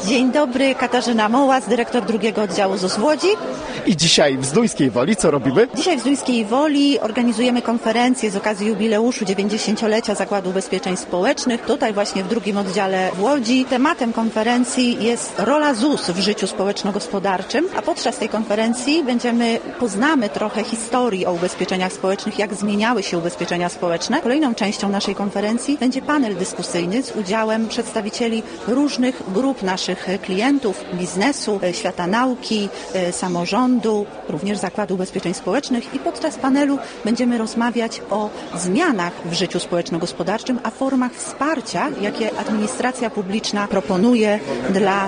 Dzień dobry, Katarzyna Mołas, dyrektor drugiego oddziału ZUS w Łodzi. I dzisiaj w Zduńskiej Woli co robimy? Dzisiaj w Zduńskiej Woli organizujemy konferencję z okazji jubileuszu 90-lecia Zakładu Ubezpieczeń Społecznych. Tutaj właśnie w drugim oddziale w Łodzi. Tematem konferencji jest rola ZUS w życiu społeczno-gospodarczym, a podczas tej konferencji poznamy trochę historii o ubezpieczeniach społecznych, jak zmieniały się ubezpieczenia społeczne. Kolejną częścią naszej konferencji będzie panel dyskusyjny z udziałem przedstawicieli różnych grup naszych klientów, biznesu, świata nauki, samorządu, również Zakładu Ubezpieczeń Społecznych i podczas panelu będziemy rozmawiać o zmianach w życiu społeczno-gospodarczym, a formach wsparcia, jakie administracja publiczna proponuje dla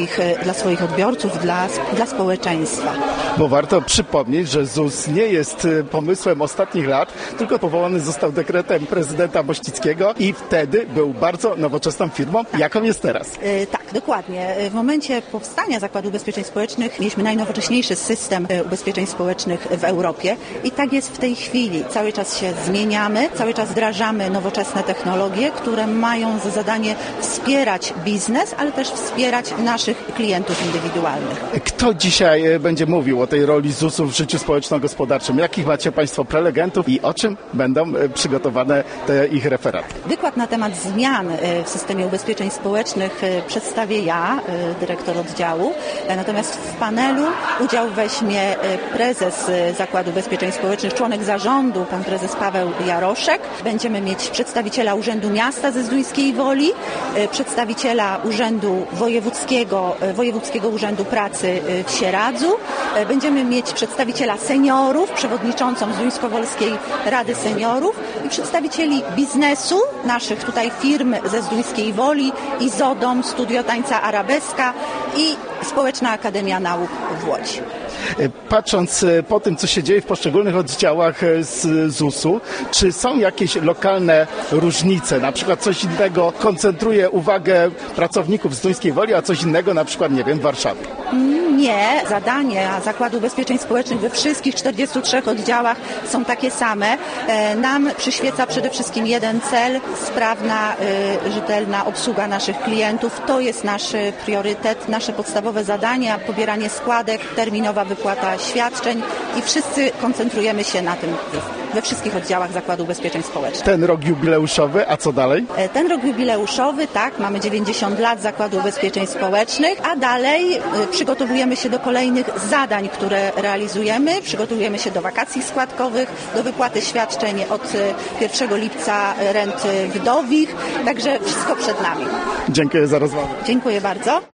swoich odbiorców, dla społeczeństwa. Bo warto przypomnieć, że ZUS nie jest pomysłem ostatnich lat, tylko powołany został dekretem prezydenta Mościckiego i wtedy był bardzo nowoczesną firmą, jaką jest teraz. Tak, dokładnie. W momencie powstania Zakładu Ubezpieczeń Społecznych mieliśmy najnowocześniejszy system ubezpieczeń społecznych w Europie i tak jest w tej chwili. Cały czas się zmieniamy, cały czas wdrażamy nowoczesne technologie, które mają za zadanie wspierać biznes, ale też wspierać naszych klientów indywidualnych. Kto dzisiaj będzie mówił o tej roli ZUS-u w życiu społeczno-gospodarczym? Jakich macie Państwo prelegentów i o czym będą przygotowane te ich referaty? Wykład na temat zmian w systemie ubezpieczeń społecznych przedstawię ja, dyrektor oddziału. Natomiast w panelu udział weźmie prezes Zakładu Ubezpieczeń Społecznych, członek zarządu, pan prezes Paweł Jaroszek. Będziemy mieć przedstawiciela Urzędu Miasta ze Zduńskiej Woli, przedstawiciela Urzędu Wojewódzkiego Urzędu Pracy w Sieradzu. Będziemy mieć przedstawiciela seniorów, przewodniczącą Zduńsko-Wolskiej Rady Seniorów i przedstawicieli biznesu, naszych tutaj firm ze Zduńskiej Woli, Izodom, Studio Tańca Arabeska i Społeczna Akademia Nauk w Łodzi. Patrząc po tym, co się dzieje w poszczególnych oddziałach z ZUS-u, czy są jakieś lokalne różnice? Na przykład coś innego koncentruje uwagę pracowników z Zduńskiej Woli, a coś innego na przykład, nie wiem, w Warszawie? Nie. Zadania Zakładu Ubezpieczeń Społecznych we wszystkich 43 oddziałach są takie same. Nam przyświeca przede wszystkim jeden cel, sprawna, rzetelna obsługa naszych klientów. To jest nasz priorytet, nasze podstawowe zadania, pobieranie składek, terminowa wypłata świadczeń i wszyscy koncentrujemy się na tym we wszystkich oddziałach Zakładu Ubezpieczeń Społecznych. Ten rok jubileuszowy, a co dalej? Ten rok jubileuszowy, tak, mamy 90 lat Zakładu Ubezpieczeń Społecznych, a dalej przygotowujemy się do kolejnych zadań, które realizujemy. Przygotowujemy się do wakacji składkowych, do wypłaty świadczeń od 1 lipca rent wdowich, także wszystko przed nami. Dziękuję za rozmowę. Dziękuję bardzo.